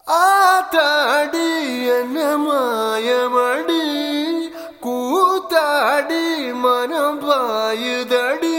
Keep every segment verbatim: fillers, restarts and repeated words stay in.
ஆத்தாடி என்ன மாயமடி கூத்தாடி மனம் பாயுதடி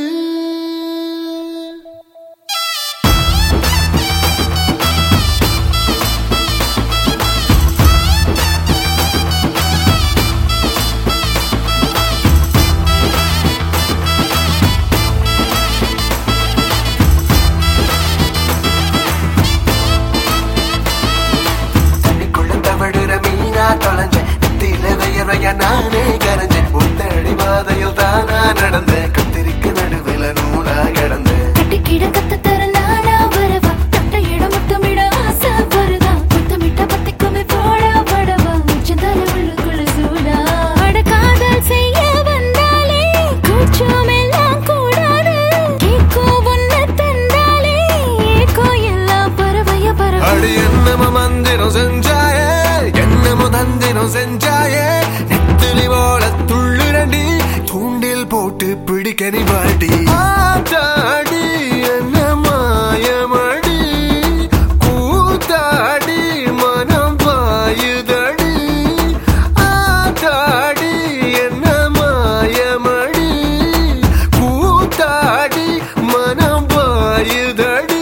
நானே கரைஞ்சேன் முத்தடி பாதையில் தானா நடந்தேன் கத்திரிக்கு நடுவில் நூலா கிடந்தேன் கட்டி கிடக்கத்த தர நானா வரவா தட்ட இடம் முத்தமிட ஆசை வருதா முத்தமிட்ட பத்திக்குமே போடா படவா உச்சந்தால உள்ளுக்குள்ள சூடா அட காதல் செய்ய வந்தாலே கூச்சம் எல்லாம் கூடாது கேக்கோ ஒன்ன தந்தாலே ஏக்கோ எல்லாம் பறவைய பறவை அடி என்னமோ மந்திரம் செஞ்சாயே என்னமோ தந்திரம் செஞ்சாயே போல துள்ளுரண்டி தூண்டில் போட்டு பிடிக்க நீ பாட்டி ஆத்தாடி என்ன மாயமடி கூத்தாடி மனம் பாயுதடி ஆத்தாடி என்ன மாயமடி கூத்தாடி மனம் பாயுதடி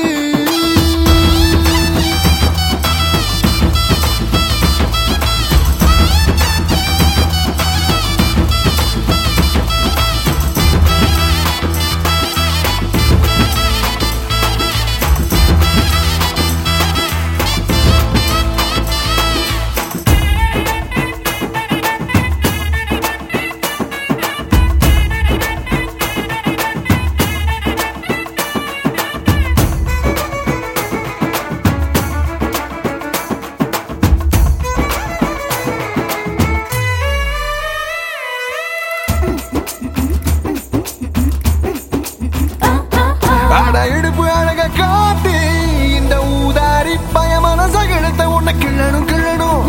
இடுப்பு அழக காட்டி இந்த ஊதாரி பய மனச கிழத்த உன்னை கிள்ளணும் கிள்ளணும்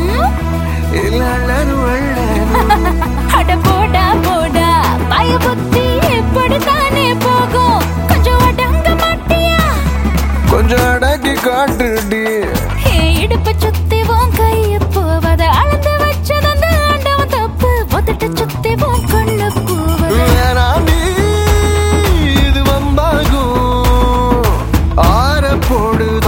அட போடா போடா பய புத்தி எப்படித்தானே போகும் கொஞ்சம் அடங்க மாட்டியா கொஞ்சம் அடக்கி காட்டுடி இடுப்பு சுத்தி உன் கைய போவத அளந்து வச்சது அந்த ஆண்டவன் தப்பு ஒத்துட்டு சுத்தி உன் கண்ணு போவது இது வம்பாகும் ஆற போடு